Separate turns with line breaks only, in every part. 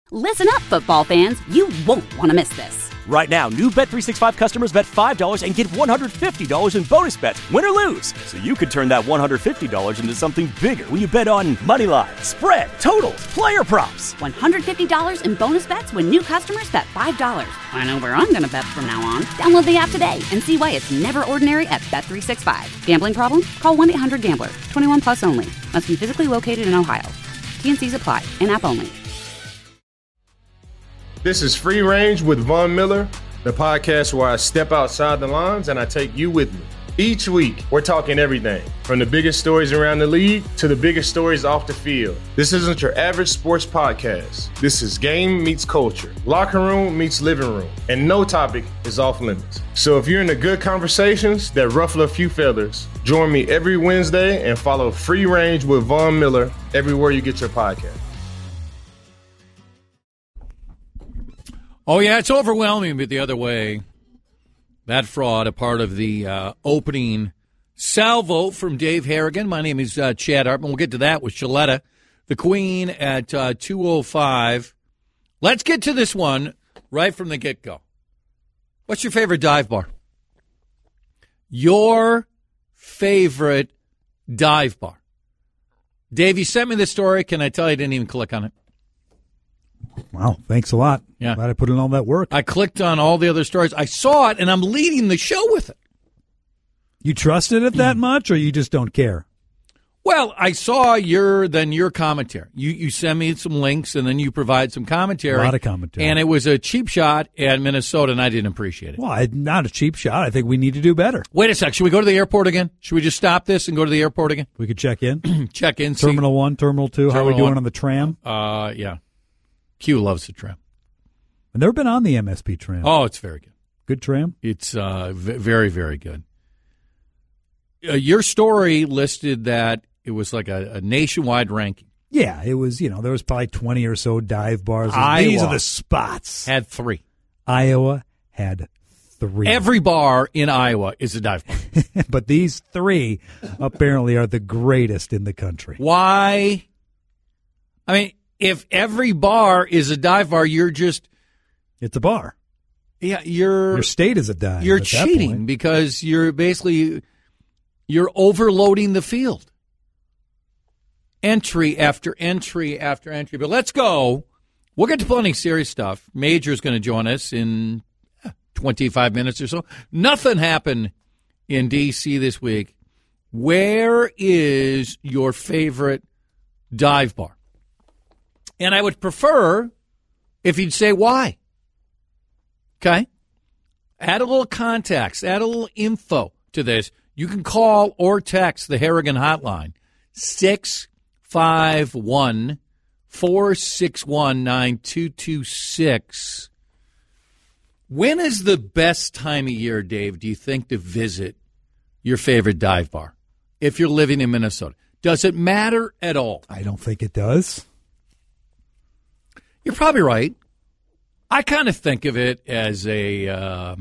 Listen up, football fans. You won't want to miss this.
Right now, new Bet365 customers bet $5 and get $150 in bonus bets, win or lose. So you could turn that $150 into something bigger when you bet on money line, spread, totals, player props.
$150 in bonus bets when new customers bet $5. I know where I'm going to bet from now on. Download the app today and see why it's never ordinary at Bet365. Gambling problem? Call 1-800-GAMBLER. 21 plus only. Must be physically located in Ohio. T&Cs apply. In-app only.
This is Free Range with Von Miller, the podcast where I step outside the lines and I take you with me. Each week, we're talking everything from the biggest stories around the league to the biggest stories off the field. This isn't your average sports podcast. This is game meets culture, locker room meets living room, and no topic is off limits. So if you're into good conversations that ruffle a few feathers, join me every Wednesday and follow Free Range with Von Miller everywhere you get your podcast.
Oh, yeah, it's overwhelming, but the other way. That fraud, a part of the opening salvo from Dave Harrigan. My name is Chad Hartman. We'll get to that with Shaletta, the Queen, at 2:05. Let's get to this one right from the get-go. What's your favorite dive bar? Your favorite dive bar. Dave, you sent me this story. Can I tell you I didn't even click on it?
Wow, thanks a lot.
Yeah.
Glad I put in all that work.
I clicked on all the other stories. I saw it, and I'm leading the show with it.
You trusted it that much, or you just don't care?
Well, I saw your commentary. You send me some links, and then you provide some commentary.
A lot of commentary.
And it was a cheap shot at Minnesota, and I didn't appreciate it.
Well, not a cheap shot. I think we need to do better.
Wait a sec. Should we go to the airport again? Should we just stop this and go to the airport again?
We could check in.
Check in.
Terminal 1, Terminal 2. How are we doing
1.
on the tram?
Yeah. Q loves the tram.
I've never been on the MSP tram.
Oh, it's very good.
Good tram?
It's very, very good. Your story listed that it was like a nationwide ranking.
Yeah, it was, there was probably 20 or so dive bars.
Iowa
These are the spots.
had 3.
Iowa had 3.
Every bar in Iowa is a dive bar.
But these 3 apparently are the greatest in the country.
Why? I mean, if every bar is a dive bar, you're just...
It's a bar.
Yeah, your
state is a dive.
You're
at that
cheating
point.
because you're basically... You're overloading the field. Entry after entry after entry. But let's go. We'll get to plenty of serious stuff. Major's going to join us in 25 minutes or so. Nothing happened in D.C. this week. Where is your favorite dive bar? And I would prefer if you'd say why. Okay? Add a little context. Add a little info to this. You can call or text the Harrigan hotline, 651-461-9226. When is the best time of year, Dave, do you think, to visit your favorite dive bar if you're living in Minnesota? Does it matter at all?
I don't think it does.
You're probably right. I kind of think of it as a,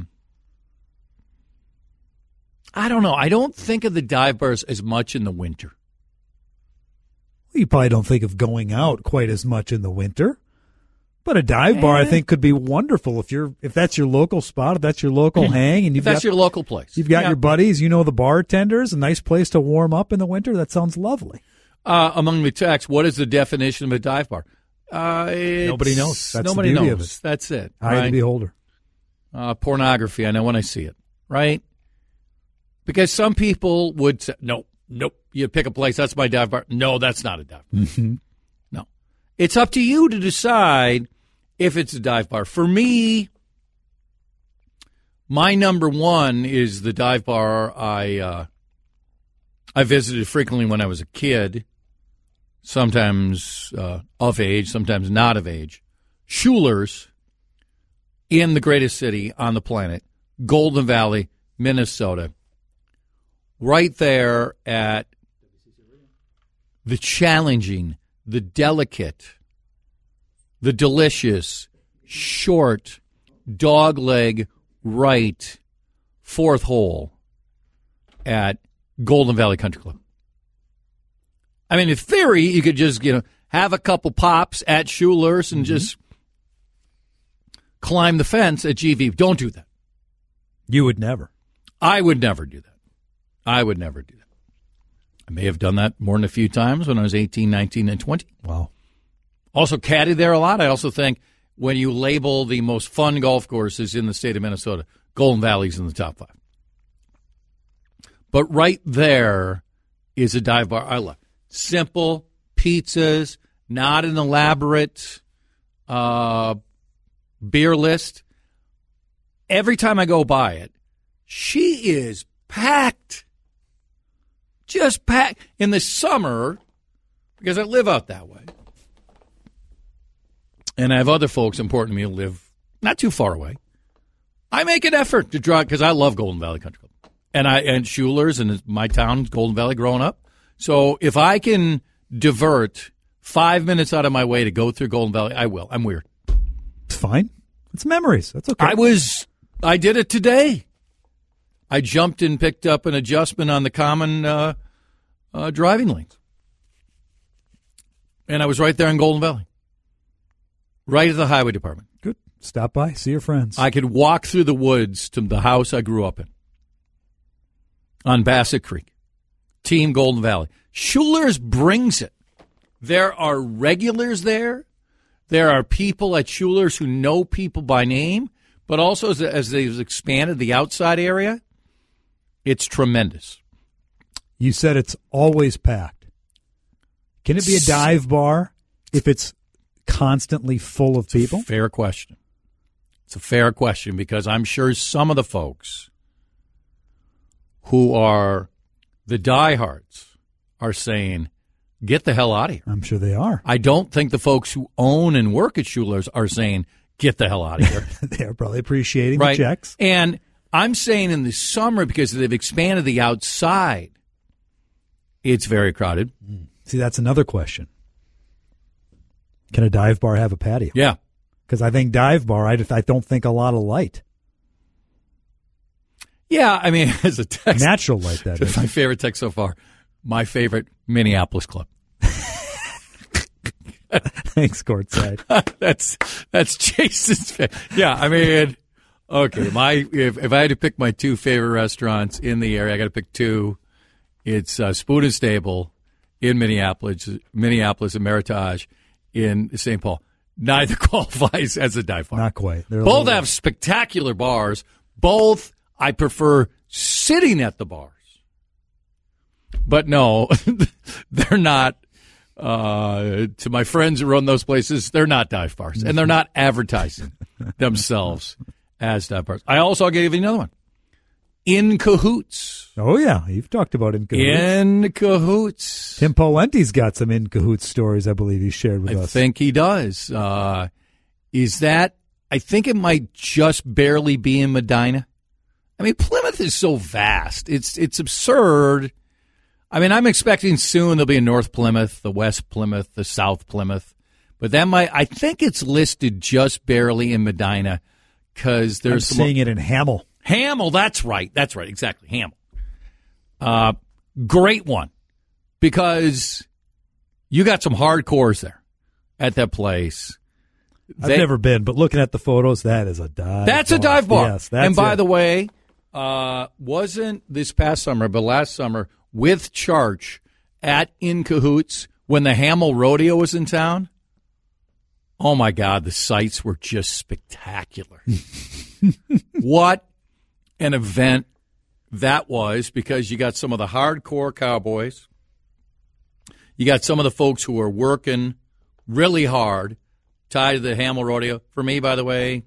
I don't know. I don't think of the dive bars as much in the winter.
You probably don't think of going out quite as much in the winter. But a dive bar, I think, could be wonderful if that's your local spot, if that's your local hang, and
that's your local place.
You've got your buddies, the bartenders, a nice place to warm up in the winter. That sounds lovely.
Among the texts, what is the definition of a dive bar?
Nobody knows. That's
nobody
the beauty
knows.
of it.
That's it.
Eye of the beholder.
Pornography. I know when I see it. Right? Because some people would say, nope. You pick a place. That's my dive bar. No, that's not a dive bar.
Mm-hmm.
No. It's up to you to decide if it's a dive bar. For me, my number one is the dive bar I visited frequently when I was a kid, sometimes of age, sometimes not of age. Schuler's in the greatest city on the planet, Golden Valley, Minnesota. Right there at the challenging, the delicate, the delicious, short, dogleg right fourth hole at Golden Valley Country Club. I mean, in theory, you could just, have a couple pops at Schuler's and just climb the fence at GV. Don't do that.
You would never.
I would never do that. I would never do that. I may have done that more than a few times when I was 18, 19, and 20.
Wow.
Also caddied there a lot. I also think when you label the most fun golf courses in the state of Minnesota, Golden Valley's in the top 5. But right there is a dive bar I love. Simple pizzas, not an elaborate beer list. Every time I go by it, she is packed. Just packed. In the summer, because I live out that way, and I have other folks important to me who live not too far away, I make an effort to drive, because I love Golden Valley Country Club. And Schuler's, and my town, Golden Valley, growing up. So if I can divert 5 minutes out of my way to go through Golden Valley, I will. I'm weird.
It's fine. It's memories. That's okay.
I did it today. I jumped and picked up an adjustment on the common driving lanes. And I was right there in Golden Valley. Right at the highway department.
Good. Stop by. See your friends.
I could walk through the woods to the house I grew up in. On Bassett Creek. Team Golden Valley. Schuler's brings it. There are regulars there. There are people at Schuler's who know people by name. But also, as they've expanded the outside area, it's tremendous.
You said it's always packed. Can it be a dive bar if it's constantly full of people?
It's a fair question. It's a fair question, because I'm sure some of the folks who are the diehards are saying, get the hell out of here.
I'm sure they are.
I don't think the folks who own and work at Schuler's are saying, get the hell out of here.
They're probably appreciating the checks.
And I'm saying in the summer, because they've expanded the outside, it's very crowded.
See, that's another question. Can a dive bar have a patio?
Yeah.
Because I think dive bar, I don't think a lot of light.
Yeah, I mean, as a text.
Natural light, that is.
My favorite text so far. My favorite Minneapolis club.
Thanks, courtside.
That's Jason's. Yeah, I mean, okay. If I had to pick my 2 favorite restaurants in the area, I got to pick 2. It's Spoon and Stable in Minneapolis, and Meritage in St. Paul. Neither qualifies as a dive bar.
Not quite.
Both have spectacular bars. Both I prefer sitting at the bars. But no, they're not. To my friends who run those places, they're not dive bars, and they're not advertising themselves as dive bars. I'll give you another one. In Cahoots.
Oh, yeah. You've talked about In Cahoots.
In Cahoots.
Tim Pawlenty's got some In Cahoots stories, I believe he shared with us.
I think he does. Is that, I think it might just barely be in Medina. I mean, Plymouth is so vast. It's absurd. I mean, I'm expecting soon there'll be a North Plymouth, the West Plymouth, the South Plymouth. But I think it's listed just barely in Medina, because there's
seeing it in Hamel.
Hamel, that's right, exactly, Hamel. Great one, because you got some hardcores there at that place.
I've never been, but looking at the photos, that is a dive
That's
bar.
a dive bar.
Yes, that's
and by
it.
the way, wasn't this past summer, but last summer, with Charch at In Cahoots when the Hamel Rodeo was in town? Oh, my God, the sights were just spectacular. What an event that was, because you got some of the hardcore cowboys. You got some of the folks who are working really hard, tied to the Hamel Rodeo. For me, by the way,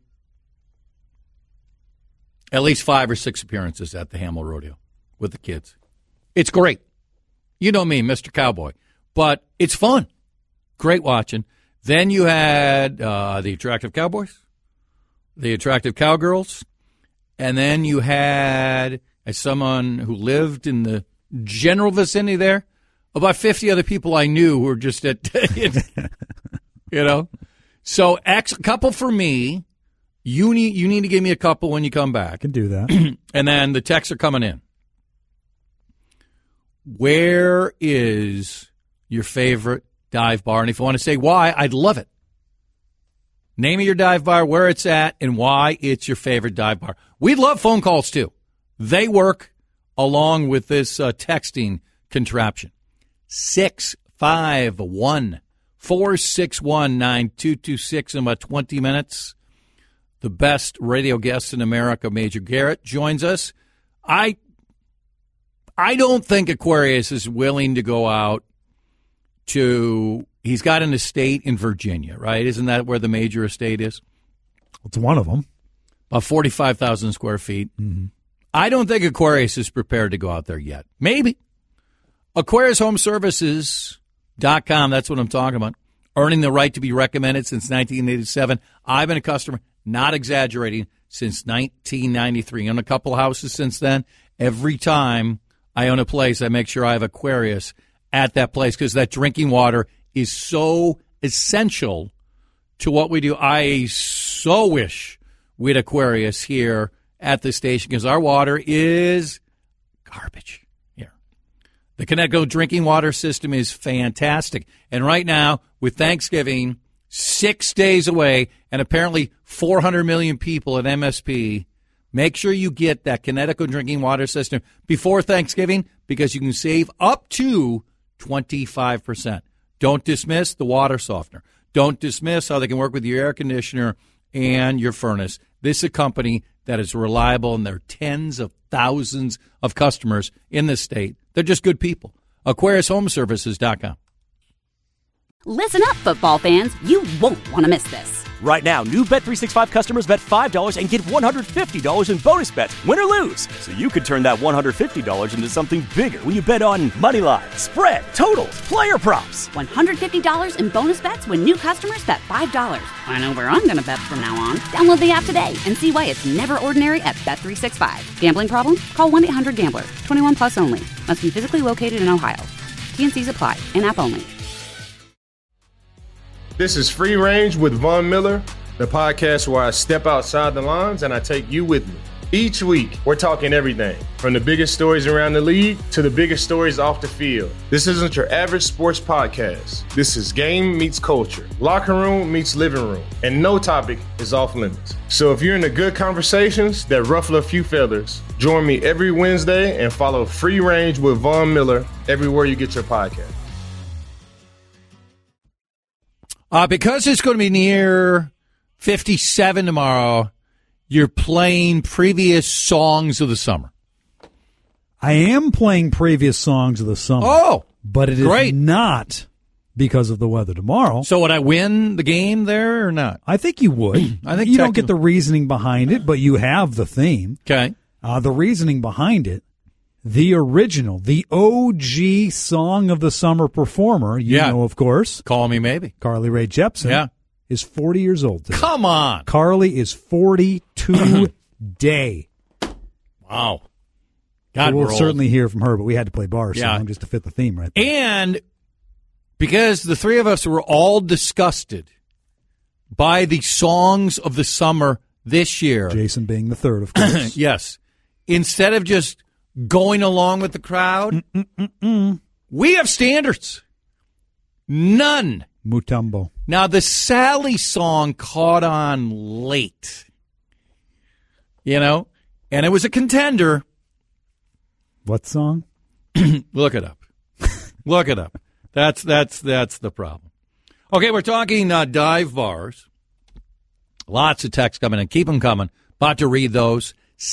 at least 5 or 6 appearances at the Hamel Rodeo with the kids. It's great. You know me, Mr. Cowboy. But it's fun. Great watching. Then you had the Attractive Cowboys, the Attractive Cowgirls, and then you had, as someone who lived in the general vicinity there, about 50 other people I knew who were just at, you know. So a couple for me. You need to give me a couple when you come back.
I can do that.
And then the texts are coming in. Where is your favorite dive bar? And if you want to say why, I'd love it. Name of your dive bar, where it's at, and why it's your favorite dive bar. We love phone calls, too. They work along with this texting contraption. 651-461-9226 in about 20 minutes. The best radio guest in America, Major Garrett, joins us. I don't think Aquarius is willing to go out to – he's got an estate in Virginia, right? Isn't that where the Major estate is?
It's one of them.
About 45,000 square feet. Mm-hmm. I don't think Aquarius is prepared to go out there yet. Maybe. AquariusHomeServices.com, that's what I'm talking about. Earning the right to be recommended since 1987. I've been a customer, not exaggerating, since 1993. Own a couple houses since then. Every time I own a place, I make sure I have Aquarius at that place because that drinking water is so essential to what we do. I so wish we had Aquarius here at the station because our water is garbage here. The Connecticut drinking water system is fantastic. And right now, with Thanksgiving 6 days away and apparently 400 million people at MSP, make sure you get that Connecticut drinking water system before Thanksgiving because you can save up to 25%. Don't dismiss the water softener. Don't dismiss how they can work with your air conditioner and your furnace. This is a company that is reliable, and there are tens of thousands of customers in this state. They're just good people. AquariusHomeServices.com.
Listen up, football fans. You won't want to miss this.
Right now, new Bet365 customers bet $5 and get $150 in bonus bets, win or lose. So you could turn that $150 into something bigger when you bet on money line, spread, totals, player props.
$150 in bonus bets when new customers bet $5. I know where I'm going to bet from now on. Download the app today and see why it's never ordinary at Bet365. Gambling problem? Call 1-800-GAMBLER. 21 plus only. Must be physically located in Ohio. T&Cs apply. In-app only.
This is Free Range with Von Miller, the podcast where I step outside the lines and I take you with me. Each week, we're talking everything from the biggest stories around the league to the biggest stories off the field. This isn't your average sports podcast. This is game meets culture, locker room meets living room, and no topic is off limits. So if you're into good conversations that ruffle a few feathers, join me every Wednesday and follow Free Range with Von Miller everywhere you get your podcast.
Because it's going to be near 57 tomorrow, you're playing previous songs of the summer.
I am playing previous songs of the summer.
Oh,
but it is
great.
Not because of the weather tomorrow.
So would I win the game there or not?
I think you would.
I think
you don't get the reasoning behind it, but you have the theme.
Okay.
The reasoning behind it, the original, the OG song of the summer performer, you know, of course.
Call Me Maybe.
Carly Rae Jepsen is 40 years old today.
Come on.
Carly is 42 today.
Wow. God,
so we'll certainly hear from her, but we had to play bar song just to fit the theme right there.
And because the three of us were all disgusted by the songs of the summer this year.
Jason being the third, of course.
Yes. Instead of just going along with the crowd, we have standards. None.
Mutombo.
Now, the Sally song caught on late, you know, and it was a contender.
What song?
Look it up. Look it up. That's the problem. Okay, we're talking dive bars. Lots of texts coming in. Keep them coming. About to read those.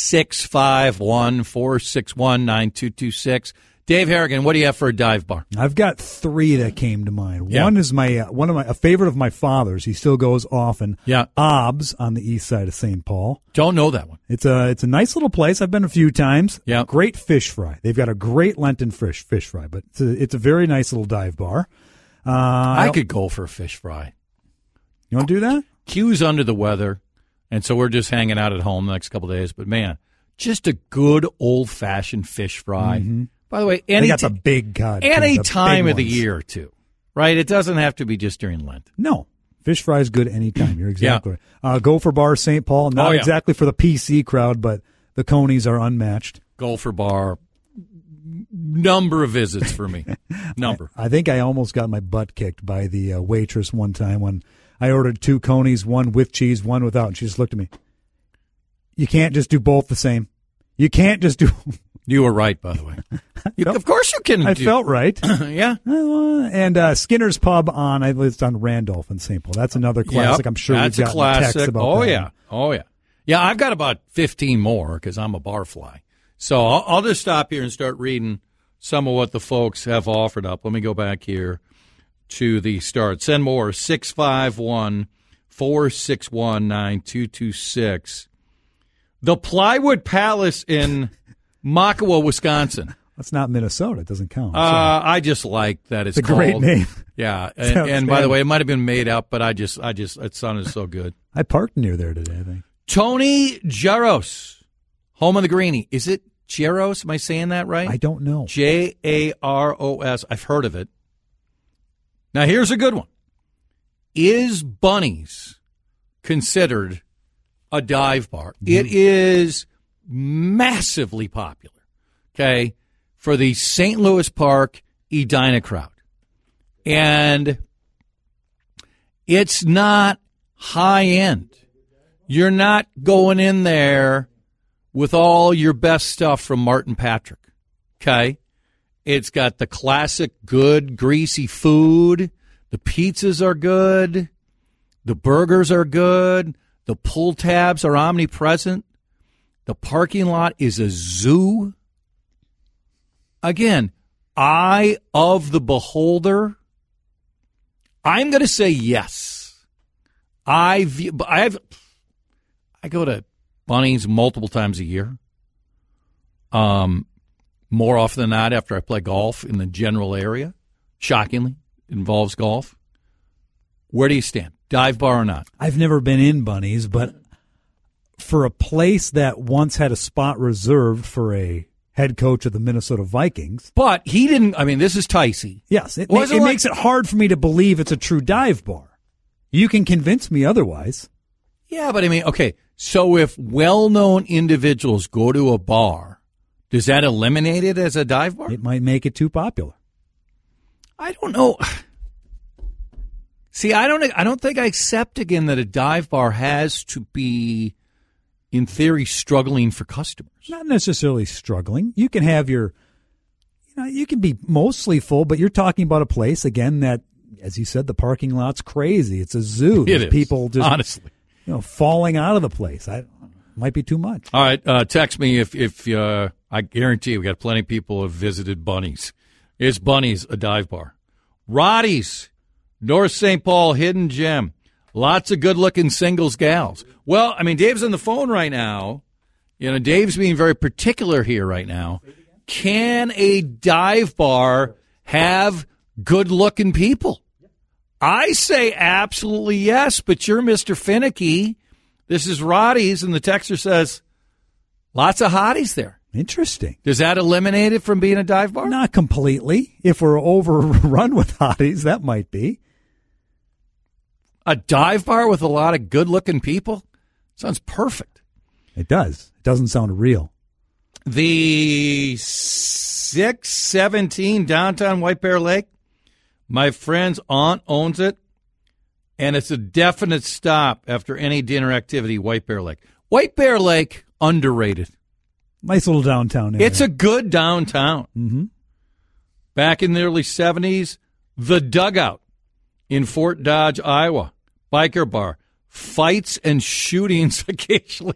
651-461-9226. Dave Harrigan, what do you have for a dive bar?
I've got three that came to mind. One is a favorite of my father's. He still goes often.
Yeah.
Obbs on the east side of St. Paul.
Don't know that one.
It's a nice little place. I've been a few times.
Yeah.
Great fish fry. They've got a great Lenten fish fry, but it's a very nice little dive bar.
I could go for a fish fry.
You want to do that?
Q's under the weather, and so we're just hanging out at home the next couple of days. But, man, just a good old-fashioned fish fry. Mm-hmm. By the way, any
the big cod.
Any time of the year, too, right? It doesn't have to be just during Lent.
No. Fish fry is good anytime. You're exactly right. Gopher Bar St. Paul, not exactly for the PC crowd, but the Conies are unmatched.
Gopher Bar, number of visits for me. Number.
I think I almost got my butt kicked by the waitress one time when I ordered 2 conies, one with cheese, one without. And she just looked at me. You can't just do both the same. You can't just do.
You were right, by the way. Of course you can.
I felt right.
Yeah.
And Skinner's Pub it's on Randolph in St. Paul. That's another classic.
Yep,
I'm sure
that's
we've gotten texts about that.
Yeah. Oh, yeah. Yeah, I've got about 15 more because I'm a barfly. So I'll just stop here and start reading some of what the folks have offered up. Let me go back here to the start. Send more, 651-461-9226. The Plywood Palace in Makawao, Wisconsin.
That's not Minnesota. It doesn't count.
I just like that it's
a
called.
Great name.
Yeah, and by the way, it might have been made up, but it sounded so good.
I parked near there today, I think.
Tony Jaros, home of the Greenie. Is it Jaros? Am I saying that right?
I don't know.
Jaros. I've heard of it. Now, here's a good one. Is Bunny's considered a dive bar? Mm-hmm. It is massively popular, okay, for the St. Louis Park Edina crowd. And it's not high-end. You're not going in there with all your best stuff from Martin Patrick, okay? It's got the classic good, greasy food. The pizzas are good. The burgers are good. The pull tabs are omnipresent. The parking lot is a zoo. Again, eye of the beholder. I'm going to say yes. I go to Bunny's multiple times a year. More often than not after I play golf in the general area. Shockingly, it involves golf. Where do you stand? Dive bar or not?
I've never been in Bunny's, but for a place that once had a spot reserved for a head coach of the Minnesota Vikings.
But he didn't, this is Ticey.
Yes, it makes it hard for me to believe it's a true dive bar. You can convince me otherwise.
Yeah, but okay, so if well-known individuals go to a bar, does that eliminate it as a dive bar?
It might make it too popular.
I don't know. See, I don't think I accept again that a dive bar has to be, in theory, struggling for customers.
Not necessarily struggling. You can have you can be mostly full, but you're talking about a place, again, that, as you said, the parking lot's crazy. It's a zoo.
It is,
people just,
honestly.
Falling out of the place. Might be too much.
All right, text me if I guarantee you we got plenty of people who have visited Bunny's. Is Bunny's a dive bar? Roddy's, North St. Paul, hidden gem. Lots of good-looking singles gals. Well, Dave's on the phone right now. Dave's being very particular here right now. Can a dive bar have good-looking people? I say absolutely yes, but you're Mr. Finicky. This is Roddy's, and the texter says lots of hotties there.
Interesting.
Does that eliminate it from being a dive bar?
Not completely. If we're overrun with hotties, that might be.
A dive bar with a lot of good-looking people? Sounds perfect.
It does. It doesn't sound real.
The 617 downtown White Bear Lake, my friend's aunt owns it, and it's a definite stop after any dinner activity, White Bear Lake. White Bear Lake, underrated.
Nice little downtown area.
It's a good downtown.
Mm-hmm.
Back in the early 70s, The Dugout in Fort Dodge, Iowa. Biker bar. Fights and shootings occasionally.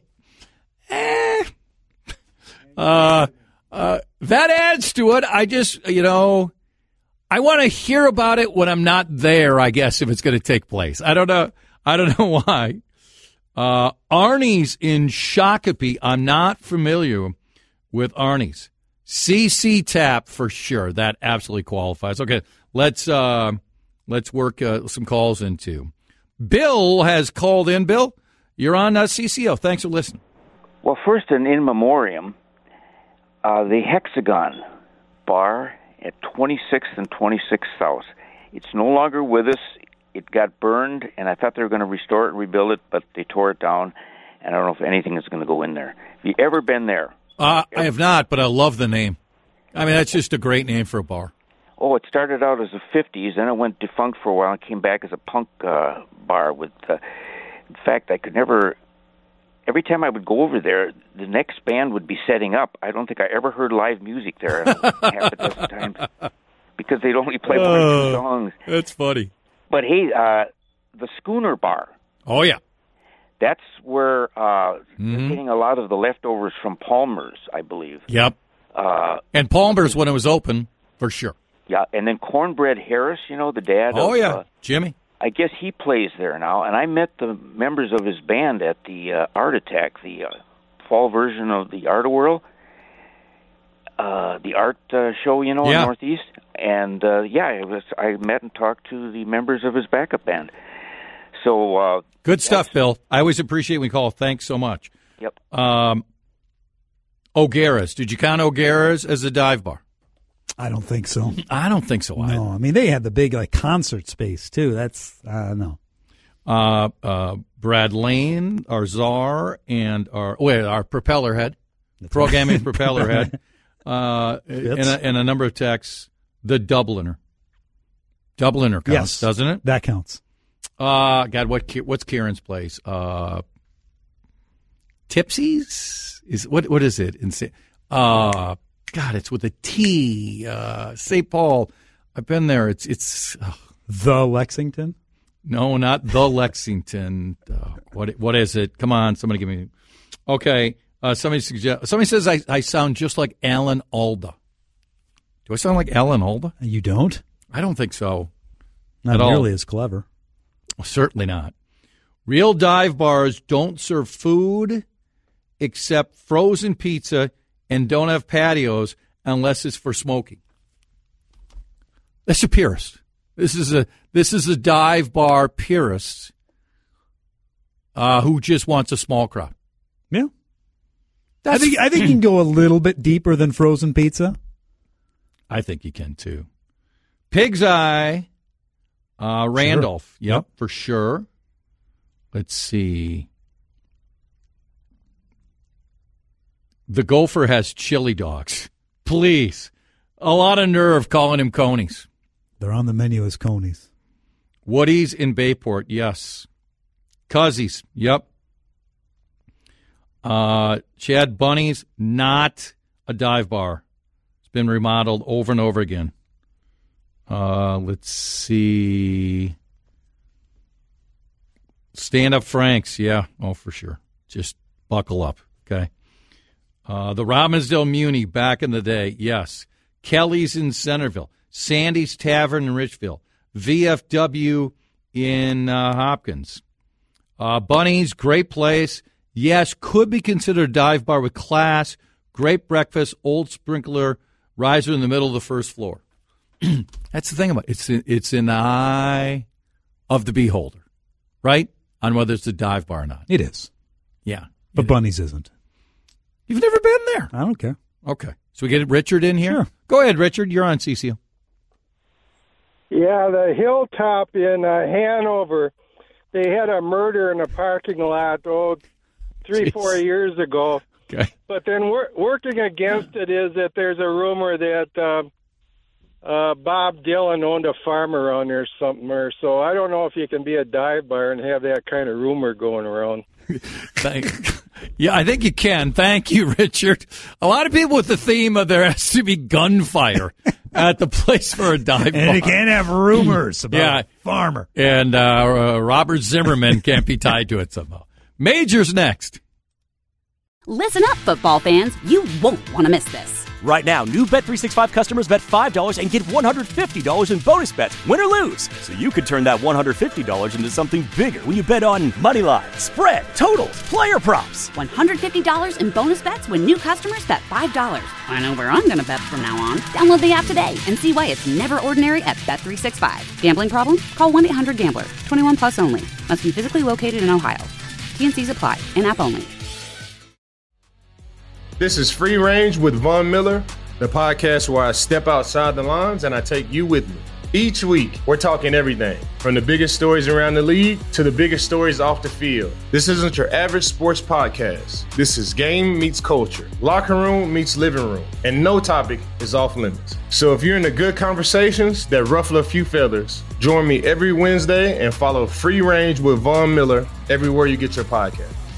That adds to it. I just, I want to hear about it when I'm not there, I guess, if it's going to take place. I don't know why. Arnie's in Shakopee. I'm not familiar with Arnie's. CC Tap for sure. That absolutely qualifies. Okay, let's work some calls into. Bill has called in. Bill, you're on CCO. Thanks for listening.
Well, first, an in memoriam, the Hexagon Bar at 26th and 26th South. It's no longer with us. It got burned, and I thought they were going to restore it and rebuild it, but they tore it down, and I don't know if anything is going to go in there. Have you ever been there?
I have not, but I love the name. That's just a great name for a bar.
Oh, it started out as the 50s, then it went defunct for a while and came back as a punk bar with, in fact, I could never, every time I would go over there, the next band would be setting up. I don't think I ever heard live music there half a dozen times because they'd only play one or two songs.
That's funny.
But hey, the Schooner Bar.
Oh, yeah.
That's where they're getting a lot of the leftovers from Palmer's, I believe.
Yep. And Palmer's when it was open, for sure.
Yeah, and then Cornbread Harris, you know, the dad of
Jimmy.
I guess he plays there now. And I met the members of his band at the Art Attack, the fall version of the Art World, the art show, you know, in Northeast. And, I met and talked to the members of his backup band. So
good stuff, Bill. I always appreciate when you call. Thanks so much.
Yep.
O'Gara's. Did you count O'Gara's as a dive bar?
I don't think so.
I don't think so either.
No, I mean, they had the big concert space, too. That's, no.
Brad Lane, our czar, and our propeller head, programming propeller head, and a number of texts, the Dubliner. Dubliner counts, doesn't it?
That counts.
God, what's Kieran's place? Tipsy's? What is it? God, it's with a T. St. Paul. I've been there. It's
the Lexington.
No, not the Lexington. What is it? Come on, somebody give me. Okay, somebody says I sound just like Alan Alda. Do I sound like Alan Alda?
You don't?
I don't think so.
Not nearly as clever.
Well, certainly not. Real dive bars don't serve food except frozen pizza and don't have patios unless it's for smoking. That's a purist. This is a dive bar purist who just wants a small crowd.
Yeah. I think you can go a little bit deeper than frozen pizza.
I think you can too. Pig's Eye, Randolph.
Sure.
Yep, for sure. Let's see. The Gopher has chili dogs. Please. A lot of nerve calling him Coney's.
They're on the menu as Coney's.
Woody's in Bayport, yes. Cuzzies, yep. Chad Bunny's, not a dive bar. It's been remodeled over and over again. Let's see. Stand Up Frank's, yeah. Oh, for sure. Just buckle up, okay? The Robbinsdale Muni back in the day, yes. Kelly's in Centerville. Sandy's Tavern in Richville. VFW in Hopkins. Bunny's, great place. Yes, could be considered a dive bar with class. Great breakfast, old sprinkler, riser in the middle of the first floor. That's the thing about it. It's in the eye of the beholder, right? On whether it's a dive bar or not.
It is.
Yeah.
But Bunny's isn't.
You've never been there?
I don't care.
Okay. So we get Richard in here?
Sure.
Go ahead, Richard. You're on CCO.
Yeah, the Hilltop in Hanover, they had a murder in a parking lot, 3-4 years ago.
Okay.
But then working against it is that there's a rumor that Bob Dylan owned a farm around there somewhere. So I don't know if you can be a dive bar and have that kind of rumor going around.
Yeah, I think you can. Thank you, Richard. A lot of people with the theme of there has to be gunfire at the place for a dive bar.
And you can't have rumors about a farmer.
And Robert Zimmerman can't be tied to it somehow. Major's next.
Listen up, football fans. You won't want to miss this.
Right now, new Bet365 customers bet $5 and get $150 in bonus bets, win or lose. So you could turn that $150 into something bigger when you bet on money line, spread, totals, player props.
$150 in bonus bets when new customers bet $5. I know where I'm going to bet from now on. Download the app today and see why it's never ordinary at Bet365. Gambling problem? Call 1-800-GAMBLER. 21 plus only. Must be physically located in Ohio. T&Cs apply. In-app only.
This is Free Range with Von Miller, the podcast where I step outside the lines and I take you with me. Each week, we're talking everything from the biggest stories around the league to the biggest stories off the field. This isn't your average sports podcast. This is game meets culture, locker room meets living room, and no topic is off limits. So if you're into good conversations that ruffle a few feathers, join me every Wednesday and follow Free Range with Von Miller everywhere you get your podcast.